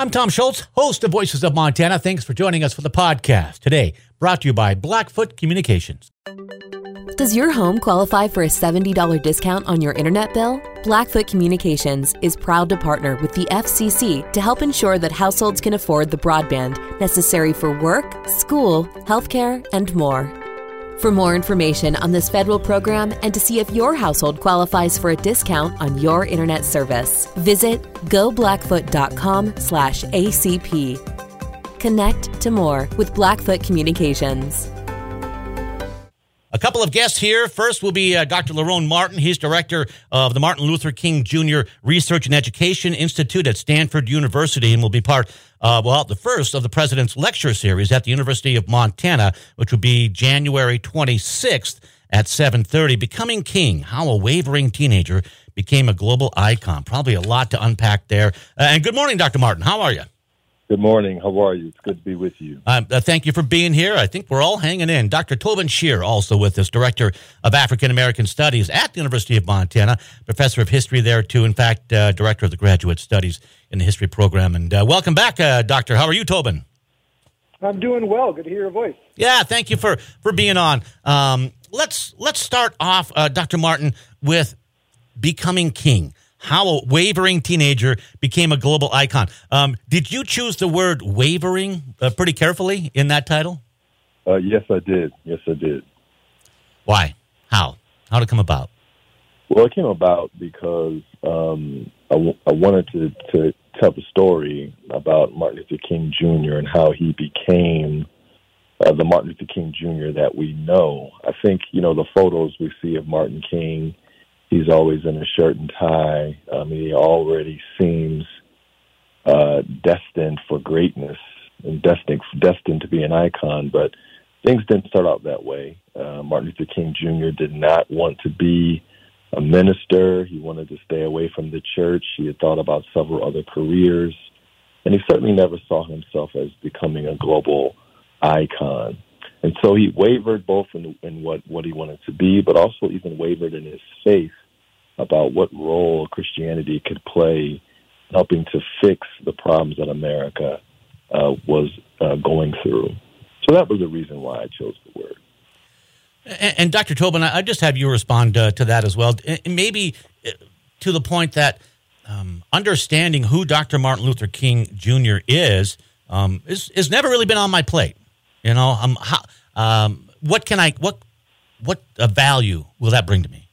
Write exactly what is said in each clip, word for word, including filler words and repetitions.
I'm Tom Schultz, host of Voices of Montana. Thanks for joining us for the podcast. Today, brought to you by Blackfoot Communications. Does your home qualify for a seventy dollars discount on your internet bill? Blackfoot Communications is proud to partner with the F C C to help ensure that households can afford the broadband necessary for work, school, healthcare, and more. For more information on this federal program and to see if your household qualifies for a discount on your internet service, visit go blackfoot dot com slash A C P. Connect to more with Blackfoot Communications. A couple of guests here. First will be uh, Doctor Lerone Martin. He's director of the Martin Luther King Junior Research and Education Institute at Stanford University and will be part, uh, well, the first of the President's Lecture Series at the University of Montana, which will be January twenty-sixth at seven thirty. Becoming King, How a Wavering Teenager Became a Global Icon. Probably a lot to unpack there. Uh, and good morning, Doctor Martin. How are you? Good morning. How are you? It's good to be with you. Um, uh, thank you for being here. I think we're all hanging in. Doctor Tobin Shear, also with us, Director of African American Studies at the University of Montana, Professor of History there, too. In fact, uh, Director of the Graduate Studies in the History Program. And uh, welcome back, uh, Doctor. How are you, Tobin? I'm doing well. Good to hear your voice. Yeah, thank you for, for being on. Um, let's, let's start off, uh, Doctor Martin, with Becoming King. How a Wavering Teenager Became a Global Icon. Um, did you choose the word wavering uh, pretty carefully in that title? Uh, yes, I did. Yes, I did. Why? How? How did it come about? Well, it came about because um, I, w- I wanted to, to tell the story about Martin Luther King Junior and how he became uh, the Martin Luther King Junior that we know. I think, you know, the photos we see of Martin King, he's always in a shirt and tie. Um, he already seems uh, destined for greatness and destined, destined to be an icon, but things didn't start out that way. Uh, Martin Luther King Junior did not want to be a minister. He wanted to stay away from the church. He had thought about several other careers, and he certainly never saw himself as becoming a global icon. And so he wavered both in, in what, what he wanted to be, but also even wavered in his faith about what role Christianity could play helping to fix the problems that America uh, was uh, going through. So that was the reason why I chose the word. And, and Doctor Tobin, I just have you respond uh, to that as well. And maybe to the point that um, understanding who Doctor Martin Luther King Junior is, um, is, is never really been on my plate. You know, um, how, um, what can I, what, what uh, value will that bring to me?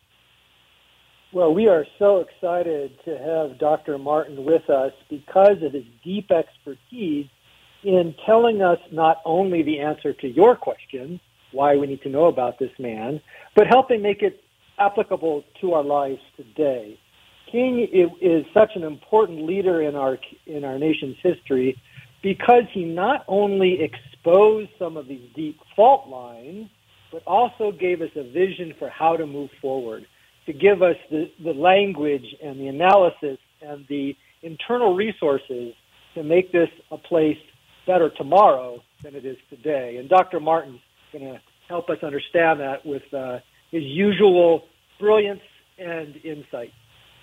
Well, we are so excited to have Doctor Martin with us because of his deep expertise in telling us not only the answer to your question, why we need to know about this man, but helping make it applicable to our lives today. King is such an important leader in our in our nation's history because he not only exposed some of these deep fault lines, but also gave us a vision for how to move forward, to give us the, the language and the analysis and the internal resources to make this a place better tomorrow than it is today. And Doctor Martin's going to help us understand that with uh, his usual brilliance and insight.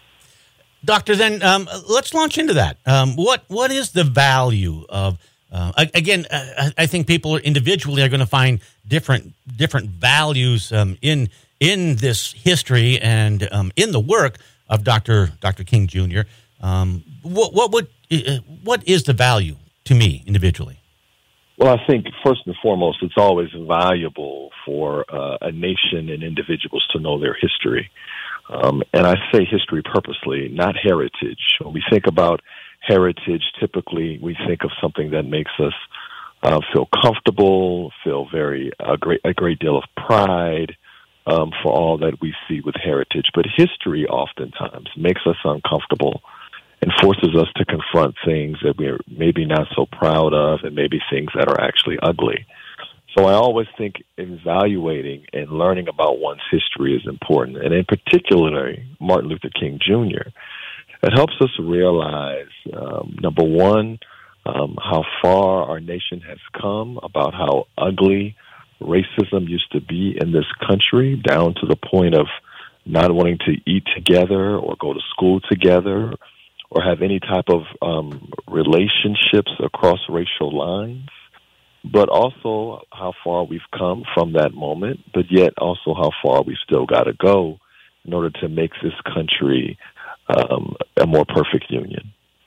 Doctor, then um, let's launch into that. Um, what what is the value of uh, again? Uh, I think people individually are going to find different different values um, in in this history and um, in the work of Doctor Doctor King Junior Um, what what would uh, what is the value to me individually? Well, I think first and foremost, it's always valuable for uh, a nation and individuals to know their history. Um, and I say history purposely, not heritage. When we think about heritage, typically we think of something that makes us uh, feel comfortable, feel very a great a great deal of pride um, for all that we see with heritage. But history oftentimes makes us uncomfortable and forces us to confront things that we're maybe not so proud of and maybe things that are actually ugly. So I always think evaluating and learning about one's history is important, and in particular, Martin Luther King Junior It helps us realize, um, number one, um, how far our nation has come, about how ugly racism used to be in this country, down to the point of not wanting to eat together or go to school together or have any type of um, relationships across racial lines, but also how far we've come from that moment, but yet also how far we've still got to go in order to make this country um, a more perfect union.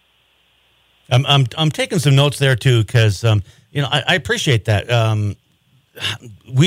I'm I'm, I'm taking some notes there too, because um, you know I, I appreciate that. Um, we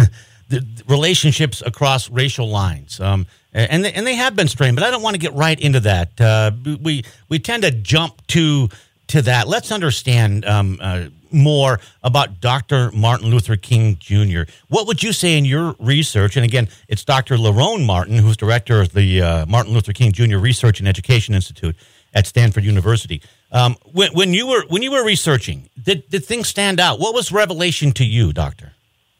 the relationships across racial lines, um, and they, and they have been strained, but I don't want to get right into that. Uh, we we tend to jump to to that. Let's understand um, uh, more about Doctor Martin Luther King Junior What would you say in your research? And again, it's Doctor Lerone Martin, who's director of the uh, Martin Luther King Junior Research and Education Institute at Stanford University. Um, when, when you were when you were researching, did did things stand out? What was revelation to you, Doctor?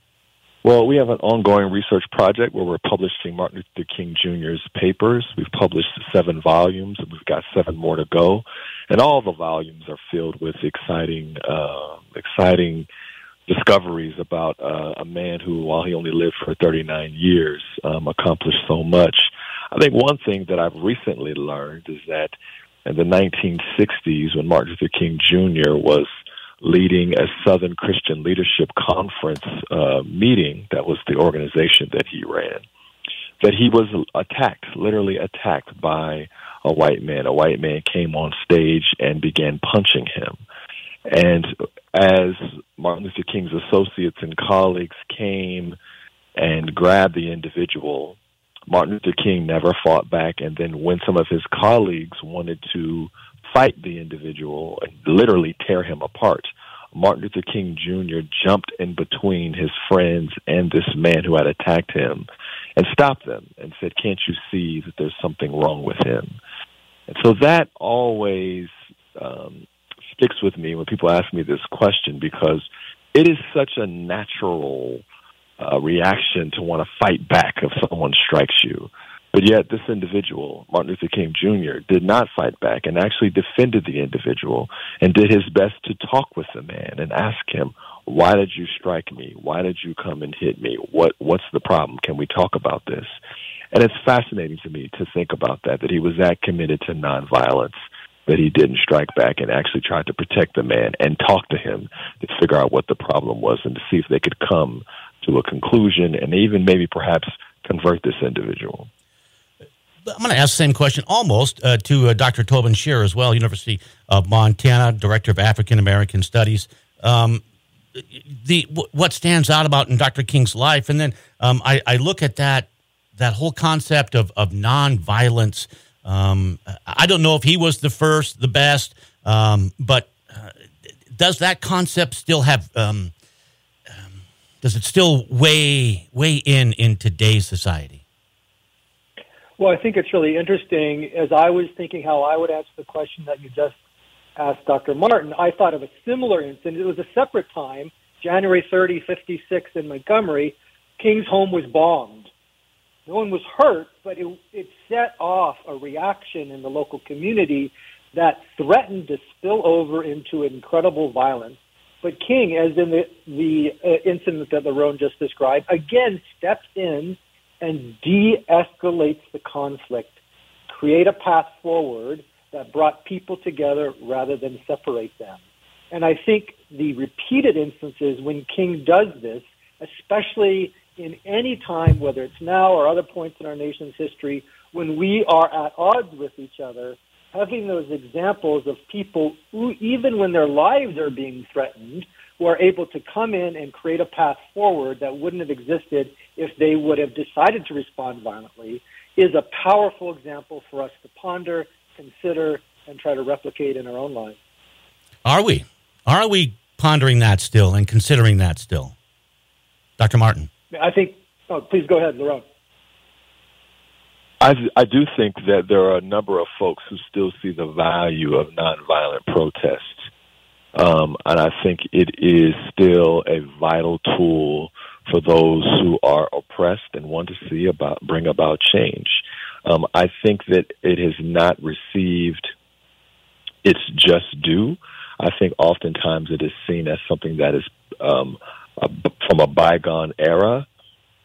Well, we have an ongoing research project where we're publishing Martin Luther King Junior's papers. We've published seven volumes, and we've got seven more to go. And all the volumes are filled with exciting, uh, exciting discoveries about uh, a man who, while he only lived for thirty-nine years, um, accomplished so much. I think one thing that I've recently learned is that in the nineteen sixties, when Martin Luther King Junior was leading a Southern Christian Leadership Conference uh, meeting, that was the organization that he ran, that he was attacked, literally attacked by a white man. A white man came on stage and began punching him. And as Martin Luther King's associates and colleagues came and grabbed the individual, Martin Luther King never fought back. And then when some of his colleagues wanted to fight the individual and literally tear him apart, Martin Luther King Junior jumped in between his friends and this man who had attacked him and stopped them and said, "Can't you see that there's something wrong with him?" And so that always um, sticks with me when people ask me this question, because it is such a natural uh, reaction to want to fight back if someone strikes you. But yet this individual, Martin Luther King Junior, did not fight back and actually defended the individual and did his best to talk with the man and ask him, "Why did you strike me? Why did you come and hit me? What What's the problem? Can we talk about this?" And it's fascinating to me to think about that, that he was that committed to nonviolence, that he didn't strike back and actually tried to protect the man and talk to him to figure out what the problem was and to see if they could come to a conclusion and even maybe perhaps convert this individual. I'm going to ask the same question almost uh, to uh, Doctor Tobin Shearer as well, University of Montana, Director of African American Studies. Um, the w- what stands out about in Doctor King's life, and then um, I, I look at that that whole concept of of nonviolence. Um, I don't know if he was the first, the best, um, but uh, does that concept still have? Um, um, does it still weigh weigh in in today's society? Well, I think it's really interesting. As I was thinking how I would answer the question that you just asked Doctor Martin, I thought of a similar incident. It was a separate time, January thirtieth, fifty-six in Montgomery. King's home was bombed. No one was hurt, but it, it set off a reaction in the local community that threatened to spill over into incredible violence. But King, as in the, the uh, incident that Lerone just described, again steps in and de-escalates the conflict, create a path forward that brought people together rather than separate them. And I think the repeated instances when King does this, especially in any time, whether it's now or other points in our nation's history, when we are at odds with each other, having those examples of people who, even when their lives are being threatened, who are able to come in and create a path forward that wouldn't have existed if they would have decided to respond violently, is a powerful example for us to ponder, consider, and try to replicate in our own lives. Are we? Are we pondering that still and considering that still? Doctor Martin. I think, oh, please go ahead, Lerone. I, I do think that there are a number of folks who still see the value of nonviolent protest. Um, and I think it is still a vital tool for those who are oppressed and want to see about bring about change. Um, I think that it has not received its just due. I think oftentimes it is seen as something that is um, a, from a bygone era.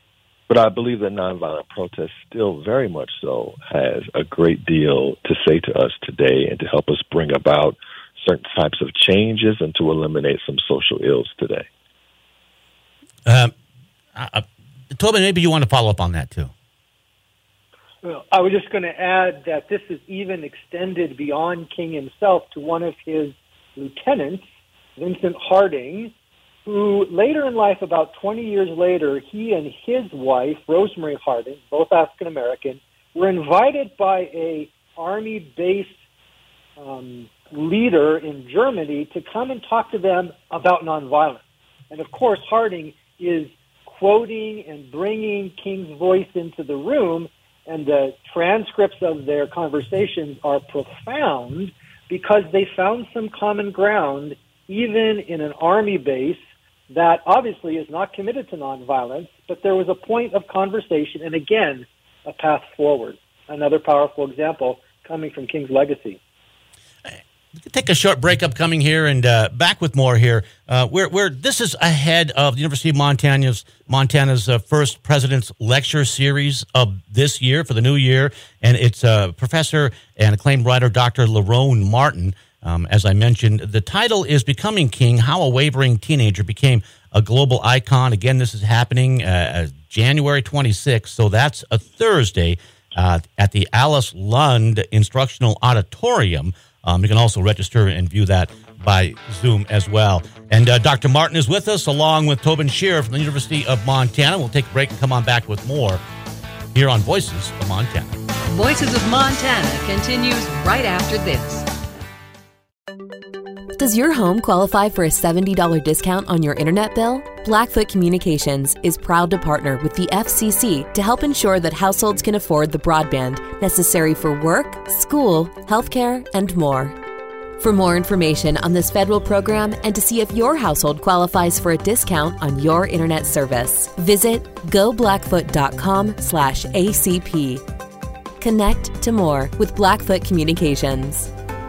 But I believe that nonviolent protest still very much so has a great deal to say to us today and to help us bring about certain types of changes and to eliminate some social ills today. Um, uh, Tobin, maybe you want to follow up on that too. Well, I was just going to add that this is even extended beyond King himself to one of his lieutenants, Vincent Harding, who later in life, about twenty years later, he and his wife, Rosemary Harding, both African-American, were invited by a Army-based um, leader in Germany to come and talk to them about nonviolence. And of course, Harding is quoting and bringing King's voice into the room, and the transcripts of their conversations are profound because they found some common ground even in an Army base that obviously is not committed to nonviolence, but there was a point of conversation and, again, a path forward. Another powerful example coming from King's legacy. Take a short break upcoming here and uh, back with more here. Uh, we're, we're, this is ahead of the University of Montana's, Montana's uh, first President's Lecture Series of this year for the new year, and it's uh, Professor and acclaimed writer Doctor Lerone Martin. Um, as I mentioned, the title is Becoming King, How a Wavering Teenager Became a Global Icon. Again, this is happening uh, January twenty-sixth, so that's a Thursday uh, at the Alice Lund Instructional Auditorium. Um, you can also register and view that by Zoom as well. And uh, Doctor Martin is with us, along with Tobin Shearer from the University of Montana. We'll take a break and come on back with more here on Voices of Montana. Voices of Montana continues right after this. Does your home qualify for a seventy dollars discount on your internet bill? Blackfoot Communications is proud to partner with the F C C to help ensure that households can afford the broadband necessary for work, school, healthcare, and more. For more information on this federal program and to see if your household qualifies for a discount on your internet service, visit go blackfoot dot com slash A C P. Connect to more with Blackfoot Communications.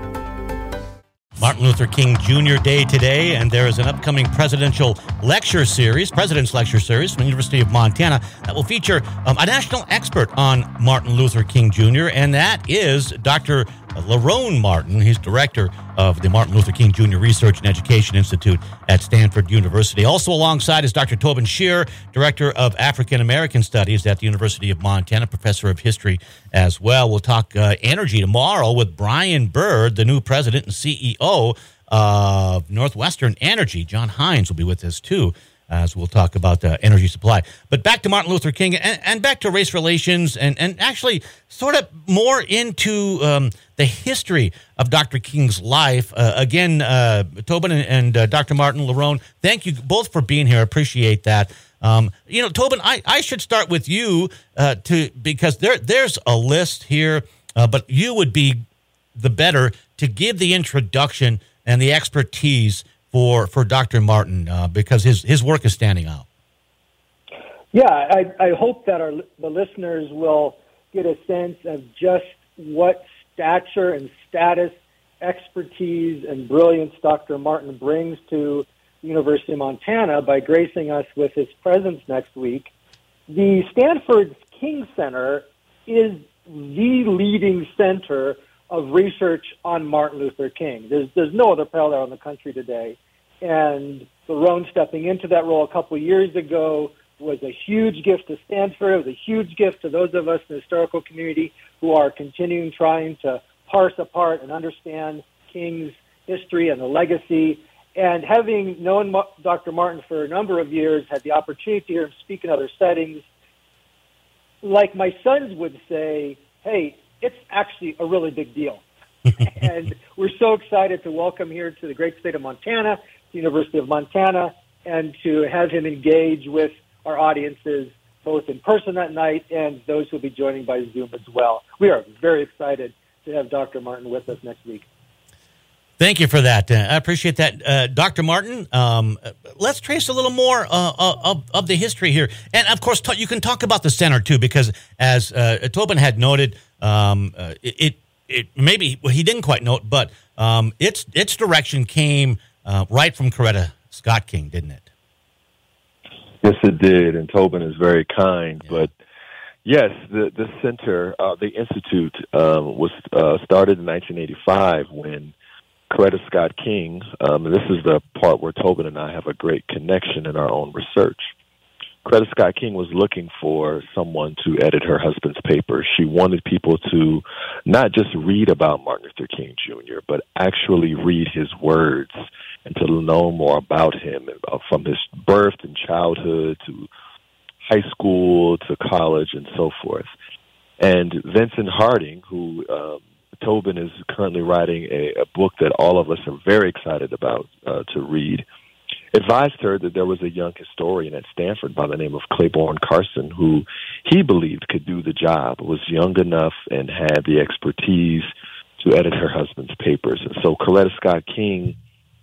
Martin Luther King Junior Day today, and there is an upcoming presidential lecture series, President's Lecture Series from the University of Montana that will feature um, a national expert on Martin Luther King Junior, and that is Doctor Lerone Martin. He's director of the Martin Luther King Junior Research and Education Institute at Stanford University. Also alongside is Doctor Tobin Shearer, director of African American Studies at the University of Montana, professor of history as well. We'll talk uh, energy tomorrow with Brian Bird, the new president and C E O of Northwestern Energy. John Hines will be with us too, as we'll talk about the energy supply. But back to Martin Luther King and, and back to race relations and, and actually sort of more into um, the history of Doctor King's life. Uh, again, uh, Tobin and, and uh, Doctor Martin Lerone, thank you both for being here. I appreciate that. Um, you know, Tobin, I, I should start with you uh, to because there there's a list here, uh, but you would be the better to give the introduction and the expertise for for Doctor Martin uh, because his his work is standing out. Yeah, I, I hope that our the listeners will get a sense of just what stature and status, expertise, and brilliance Doctor Martin brings to the University of Montana by gracing us with his presence next week. The Stanford King Center is the leading center of research on Martin Luther King. There's there's no other parallel in the country today. And Lerone stepping into that role a couple of years ago was a huge gift to Stanford. It was a huge gift to those of us in the historical community who are continuing trying to parse apart and understand King's history and the legacy. And having known Doctor Martin for a number of years, had the opportunity to hear him speak in other settings, like my sons would say, hey, it's actually a really big deal. And we're so excited to welcome here to the great state of Montana, the University of Montana, and to have him engage with our audiences both in person that night and those who will be joining by Zoom as well. We are very excited to have Doctor Martin with us next week. Thank you for that. Uh, I appreciate that. Uh, Doctor Martin, um, let's trace a little more uh, of, of the history here. And, of course, t- you can talk about the center, too, because as uh, Tobin had noted, um, uh, it, it, it maybe well, he didn't quite note, but um, its its direction came uh, right from Coretta Scott King, didn't it? Yes, it did, and Tobin is very kind. Yeah. But yes, the the center, uh, the institute, um, was uh, started in nineteen eighty-five when Coretta Scott King. Um, and this is the part where Tobin and I have a great connection in our own research. Coretta Scott King was looking for someone to edit her husband's papers. She wanted people to not just read about Martin Luther King Junior, but actually read his words and to know more about him, uh, from his birth and childhood to high school to college and so forth. And Vincent Harding, who um, Tobin is currently writing a, a book that all of us are very excited about uh, to read, advised her that there was a young historian at Stanford by the name of Claiborne Carson who he believed could do the job, was young enough and had the expertise to edit her husband's papers. And so Coretta Scott King,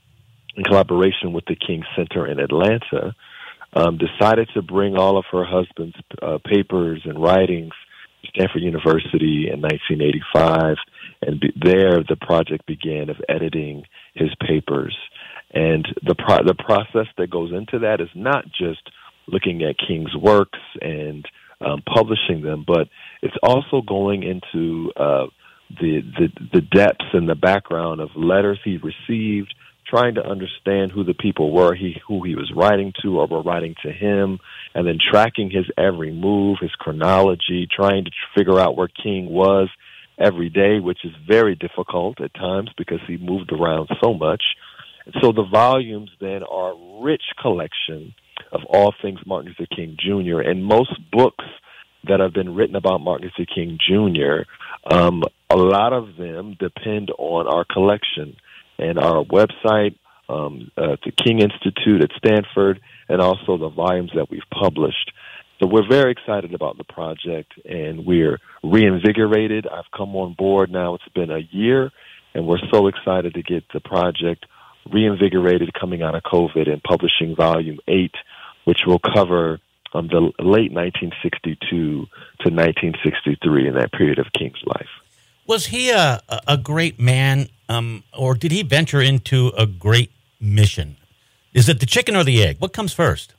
in collaboration with the King Center in Atlanta, um, decided to bring all of her husband's uh, papers and writings to Stanford University in nineteen eighty-five. And be, there the project began of editing his papers. And the pro- the process that goes into that is not just looking at King's works and um, publishing them, but it's also going into uh, the, the the depths and the background of letters he received, trying to understand who the people were he who he was writing to or were writing to him, and then tracking his every move, his chronology, trying to figure out where King was every day, which is very difficult at times because he moved around so much. And so the volumes then are a rich collection of all things Martin Luther King Junior And most books that have been written about Martin Luther King Junior, um, a lot of them depend on our collection and our website, um, uh, the King Institute at Stanford, and also the volumes that we've published. So we're very excited about the project, and we're reinvigorated. I've come on board now. It's been a year, and we're so excited to get the project reinvigorated coming out of COVID and publishing volume eight, which will cover um, the late nineteen sixty-two to nineteen sixty-three in that period of King's life. Was he a, a great man, um, or did he venture into a great mission? Is it the chicken or the egg? What comes first?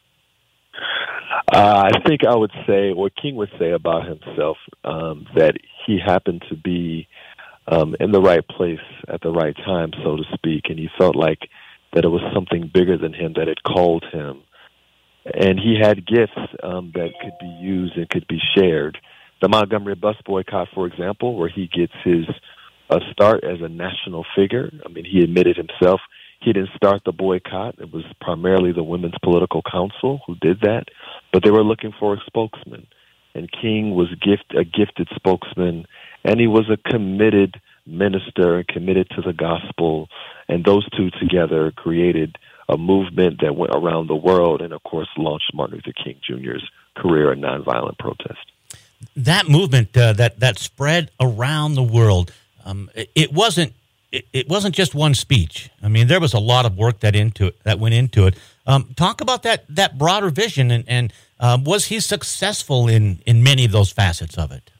Uh, I think I would say, what King would say about himself, um, that he happened to be Um, in the right place at the right time, so to speak, and he felt like that it was something bigger than him that had called him. And he had gifts um, that could be used and could be shared. The Montgomery bus boycott, for example, where he gets his uh, start as a national figure. I mean, he admitted himself he didn't start the boycott. It was primarily the Women's Political Council who did that, but they were looking for a spokesman. And King was gift, a gifted spokesman, and he was a committed minister and committed to the gospel. And those two together created a movement that went around the world and, of course, launched Martin Luther King Junior's career in nonviolent protest. That movement uh, that that spread around the world, um, it, it wasn't it, it wasn't just one speech. I mean, there was a lot of work that into it that went into it. Um, talk about that that broader vision, and, and uh, was he successful in, in many of those facets of it?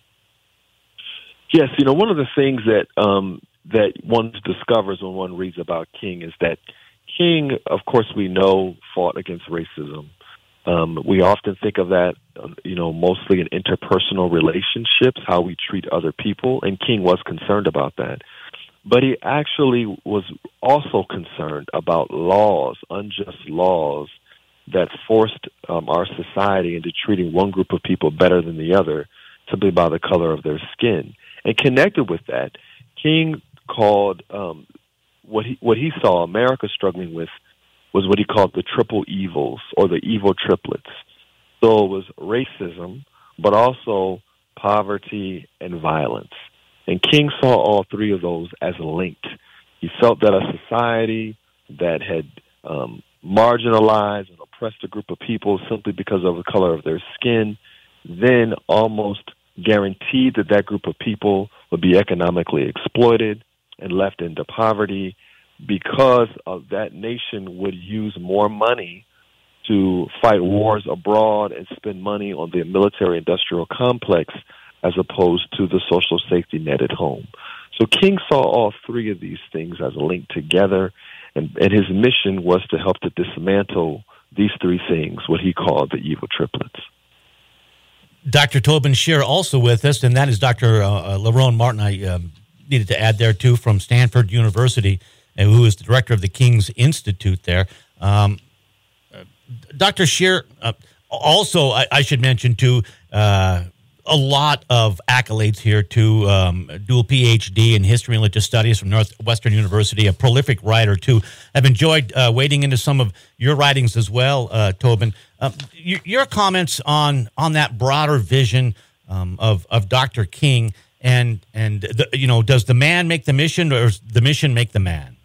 Yes, you know, one of the things that um, that one discovers when one reads about King is that King, of course, we know, fought against racism. Um, we often think of that, you know, mostly in interpersonal relationships, how we treat other people, and King was concerned about that. But he actually was also concerned about laws, unjust laws, that forced um, our society into treating one group of people better than the other simply by the color of their skin. And connected with that, King called um, what he what he saw America struggling with was what he called the triple evils, or the evil triplets. So it was racism, but also poverty and violence. And King saw all three of those as linked. He felt that a society that had um, marginalized and oppressed a group of people simply because of the color of their skin, then almost guaranteed that that group of people would be economically exploited and left into poverty, because of that nation would use more money to fight wars abroad and spend money on the military-industrial complex as opposed to the social safety net at home. So King saw all three of these things as linked together, and, and his mission was to help to dismantle these three things, what he called the evil triplets. Doctor Tobin Shearer also with us, and that is Doctor Uh, Lerone Martin. I um, needed to add there, too, from Stanford University, uh, who is the director of the King's Institute there. Um, uh, Doctor Shearer, uh, also, I, I should mention, too, uh, a lot of accolades here, too. Um, dual P H D in History and Religious Studies from Northwestern University, a prolific writer, too. I've enjoyed uh, wading into some of your writings as well, uh, Tobin. Uh, your, your comments on on that broader vision um, of of Doctor King, and and the, you know, does the man make the mission, or does the mission make the man?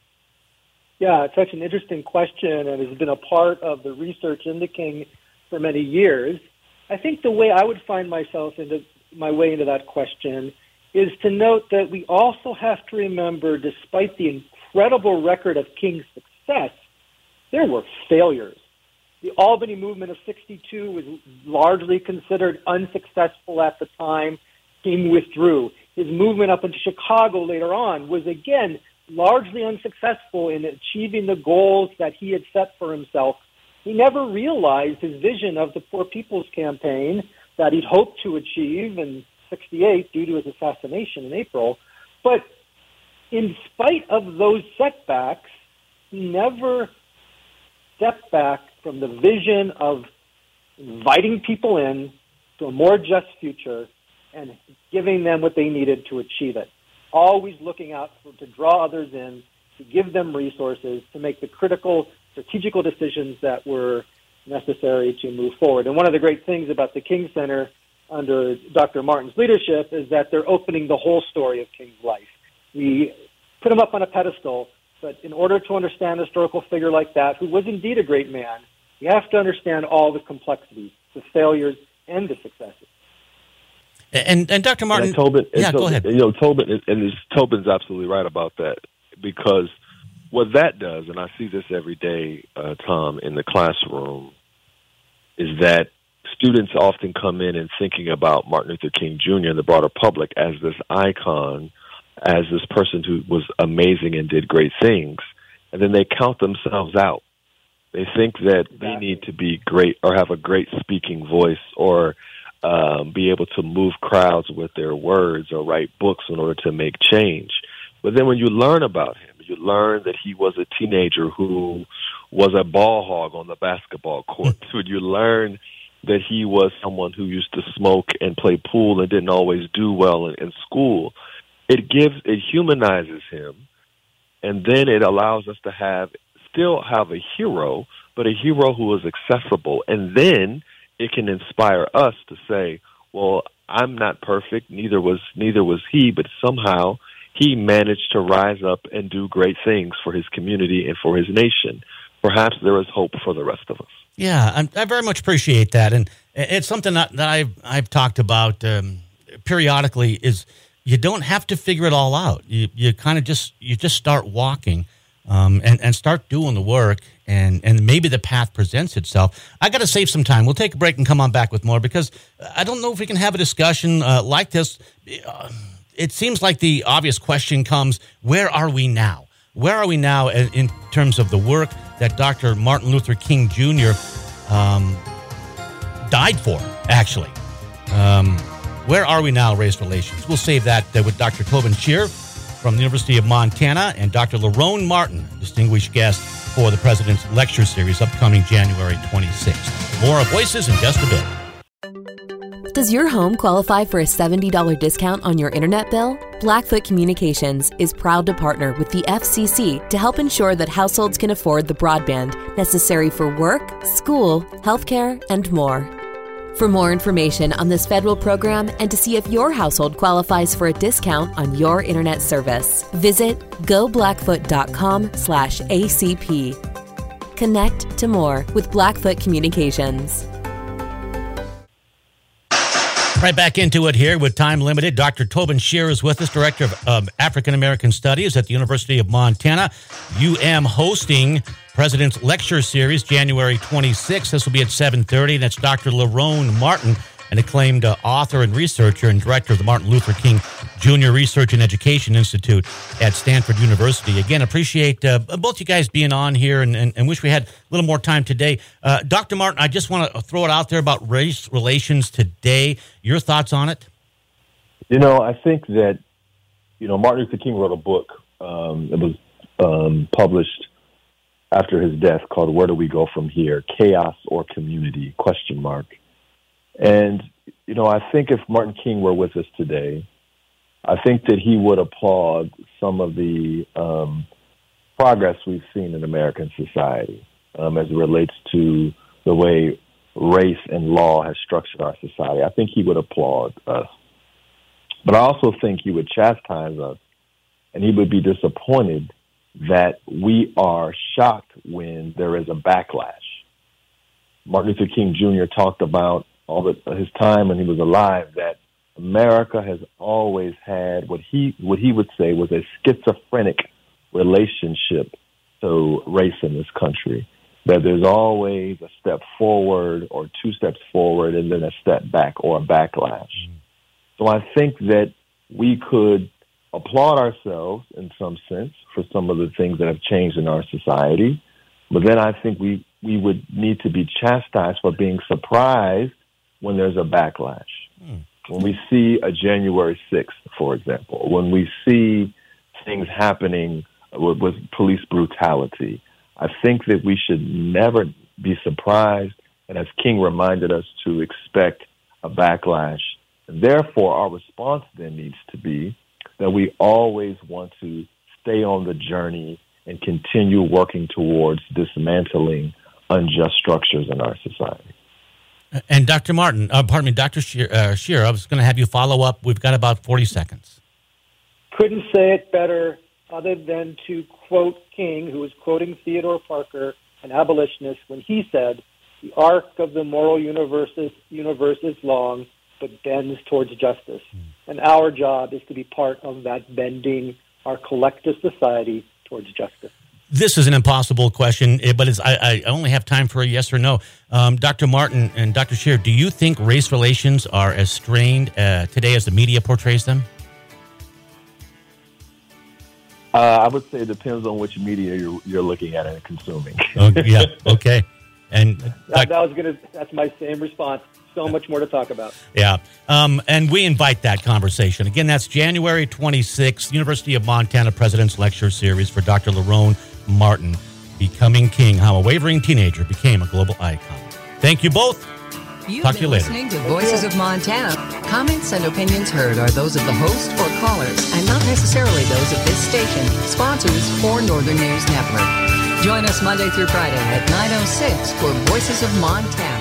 Yeah, it's such an interesting question, and has been a part of the research into King for many years. I think the way I would find myself into my way into that question is to note that we also have to remember, despite the incredible record of King's success, there were failures. The Albany movement of sixty-two was largely considered unsuccessful at the time. King withdrew. His movement up into Chicago later on was, again, largely unsuccessful in achieving the goals that he had set for himself. He never realized his vision of the Poor People's Campaign that he'd hoped to achieve in sixty-eight due to his assassination in April. But in spite of those setbacks, he never stepped back from the vision of inviting people in to a more just future and giving them what they needed to achieve it. Always looking out for, to draw others in, to give them resources, to make the critical strategical decisions that were necessary to move forward. And one of the great things about the King Center under Doctor Martin's leadership is that they're opening the whole story of King's life. We put him up on a pedestal, but in order to understand a historical figure like that, who was indeed a great man, you have to understand all the complexities, the failures, and the successes. And and Doctor Martin, and Tobin, and yeah, Tobin, go ahead. You know, Tobin, and Tobin's absolutely right about that, because what that does, and I see this every day, uh, Tom, in the classroom, is that students often come in and thinking about Martin Luther King Junior and the broader public as this icon, as this person who was amazing and did great things, and then they count themselves out. They think that exactly. they need to be great or have a great speaking voice or um, be able to move crowds with their words or write books in order to make change. But then when you learn about him, you learn that he was a teenager who was a ball hog on the basketball court. When you learn that he was someone who used to smoke and play pool and didn't always do well in, in school, it gives, it humanizes him, and then it allows us to have, still have a hero, but a hero who is accessible. And then it can inspire us to say, well, I'm not perfect, neither was, neither was he, but somehow he managed to rise up and do great things for his community and for his nation. Perhaps there is hope for the rest of us. Yeah, I, I very much appreciate that. And it's something that, that I've, I've talked about um, periodically is you don't have to figure it all out. You you kind of just, you just start walking um, and, and start doing the work, and, and maybe the path presents itself. I got to save some time. We'll take a break and come on back with more, because I don't know if we can have a discussion uh, like this. Uh, It seems like the obvious question comes, where are we now? Where are we now in terms of the work that Doctor Martin Luther King Junior Um, died for, actually? Um, where are we now, race relations? We'll save that uh, with Doctor Tobin Shearer from the University of Montana and Doctor Lerone Martin, distinguished guest for the President's Lecture Series upcoming January twenty-sixth. More Voices in just a bit. Does your home qualify for a seventy dollars discount on your internet bill? Blackfoot Communications is proud to partner with the F C C to help ensure that households can afford the broadband necessary for work, school, healthcare, and more. For more information on this federal program and to see if your household qualifies for a discount on your internet service, visit go blackfoot dot com slash A C P. Connect to more with Blackfoot Communications. Right back into it here with Time Limited. Doctor Tobin Shearer is with us, Director of um, African American Studies at the University of Montana. U M hosting President's Lecture Series January twenty-sixth. This will be at seven thirty, and it's Doctor Lerone Martin, an acclaimed uh, author and researcher and director of the Martin Luther King Junior Research and Education Institute at Stanford University. Again, appreciate uh, both you guys being on here and, and, and wish we had a little more time today. Uh, Doctor Martin, I just want to throw it out there about race relations today. Your thoughts on it? You know, I think that, you know, Martin Luther King wrote a book. Um, it was um, published after his death called Where Do We Go From Here? Chaos or Community? Question mark. And, you know, I think if Martin King were with us today, I think that he would applaud some of the um, progress we've seen in American society um, as it relates to the way race and law has structured our society. I think he would applaud us. But I also think he would chastise us, and he would be disappointed that we are shocked when there is a backlash. Martin Luther King Junior talked about all the, his time when he was alive, that America has always had what he what he would say was a schizophrenic relationship to race in this country. That there's always a step forward or two steps forward and then a step back or a backlash. Mm. So I think that we could applaud ourselves in some sense for some of the things that have changed in our society. But then I think we, we would need to be chastised for being surprised when there's a backlash. Mm. When we see a January sixth, for example, when we see things happening with, with police brutality, I think that we should never be surprised, and as King reminded us, to expect a backlash. And therefore, our response then needs to be that we always want to stay on the journey and continue working towards dismantling unjust structures in our society. And Doctor Martin, uh, pardon me, Doctor Scheer, uh, Scheer, I was going to have you follow up. We've got about forty seconds. Couldn't say it better other than to quote King, who was quoting Theodore Parker, an abolitionist, when he said, "The arc of the moral universe is, universe is long, but bends towards justice." Mm. And our job is to be part of that bending our collective society towards justice. This is an impossible question, but it's, I, I only have time for a yes or no. Um, Doctor Martin and Doctor Scheer, do you think race relations are as strained uh, today as the media portrays them? Uh, I would say it depends on which media you're, you're looking at and consuming. Oh, yeah, okay. And that, that was gonna. That's my same response. So much more to talk about. Yeah, um, and we invite that conversation. Again, that's January twenty-sixth, University of Montana President's Lecture Series for Doctor Lerone Martin, Becoming King, How a Wavering Teenager Became a Global Icon. Thank you both. You've Talk been to you later. Listening to Voices of Montana. Comments and opinions heard are those of the host or callers and not necessarily those of this station, sponsors, or Northern News Network. Join us Monday through Friday at nine oh six for Voices of Montana.